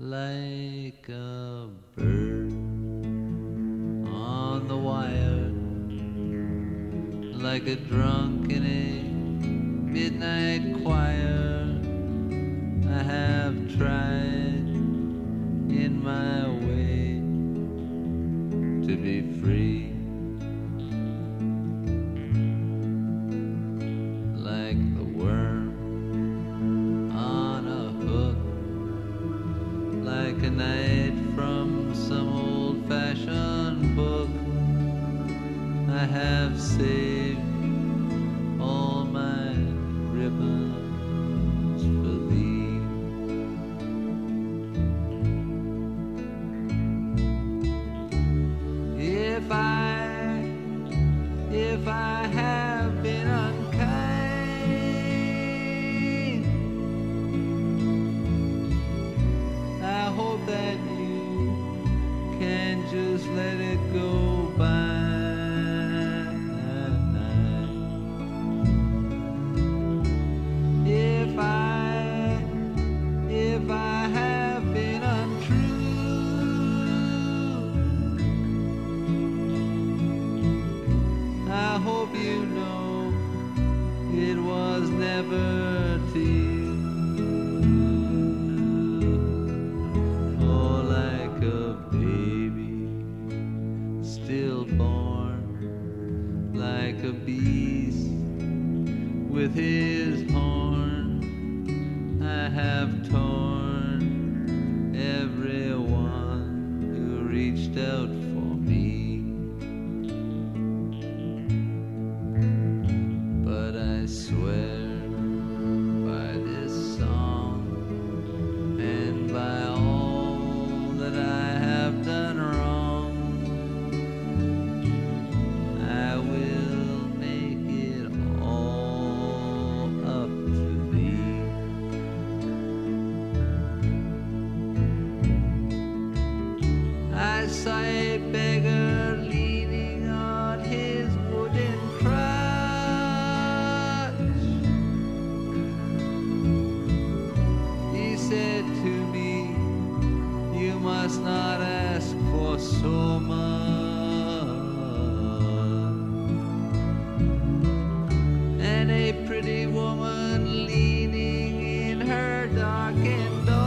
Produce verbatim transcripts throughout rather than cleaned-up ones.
like a bird on the wire, like a drunk in a midnight choir. I have tried in my way to be free, like the worm on a hook, like a knight from some old-fashioned book. I have saved all my ribbons for thee. If I, if I have been unkind, I hope that you can just let it go by. If I, if I have been untrue, I hope you know it was never to you. Oh, like a baby stillborn, like a beast with his horn. I have torn everyone who reached out for me, but I swear by this song and by all that I have done wrong, I will make it all up to thee. I saw a beggar leaning on his wooden crutch. He said to me, you must not ask for so much. And a pretty woman leaning in her darkened door,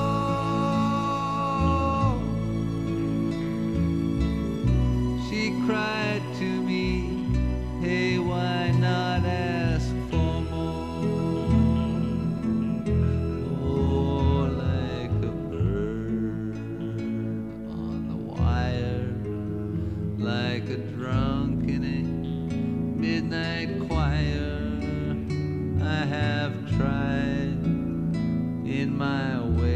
she cried to me, hey, why not ask for more? Oh, like a bird on the wire, like a drunk in a midnight choir. I have tried in my way